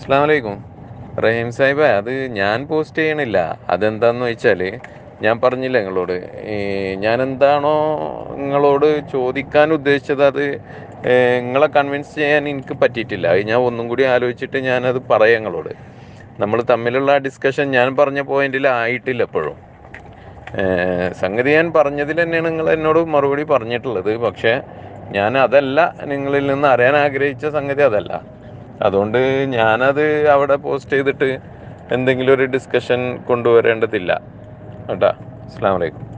അസ്സലാമു അലൈക്കും. റഹീം സാഹിബേ, അത് ഞാൻ പോസ്റ്റ് ചെയ്യണില്ല. അതെന്താന്ന് വെച്ചാൽ, ഞാൻ പറഞ്ഞില്ല നിങ്ങളോട്, ഈ ഞാൻ എന്താണോ നിങ്ങളോട് ചോദിക്കാൻ ഉദ്ദേശിച്ചത് അത് നിങ്ങളെ കൺവിൻസ് ചെയ്യാൻ എനിക്ക് പറ്റിയിട്ടില്ല. അത് ഞാൻ ഒന്നും കൂടി ആലോചിച്ചിട്ട് ഞാനത് പറയാം നിങ്ങളോട്. നമ്മൾ തമ്മിലുള്ള ഡിസ്കഷൻ ഞാൻ പറഞ്ഞ പോയിന്റിൽ ആയിട്ടില്ല എപ്പോഴും. സംഗതി ഞാൻ പറഞ്ഞതിൽ തന്നെയാണ് നിങ്ങൾ എന്നോട് മറുപടി പറഞ്ഞിട്ടുള്ളത്. പക്ഷേ ഞാൻ അതല്ല നിങ്ങളിൽ നിന്ന് അറിയാൻ ആഗ്രഹിച്ച സംഗതി അതല്ല. അതുകൊണ്ട് ഞാനത് അവിടെ പോസ്റ്റ് ചെയ്തിട്ട് എന്തെങ്കിലും ഒരു ഡിസ്കഷൻ കൊണ്ടുവരേണ്ടതില്ല കേട്ടോ. അസ്സലാമു അലൈക്കും.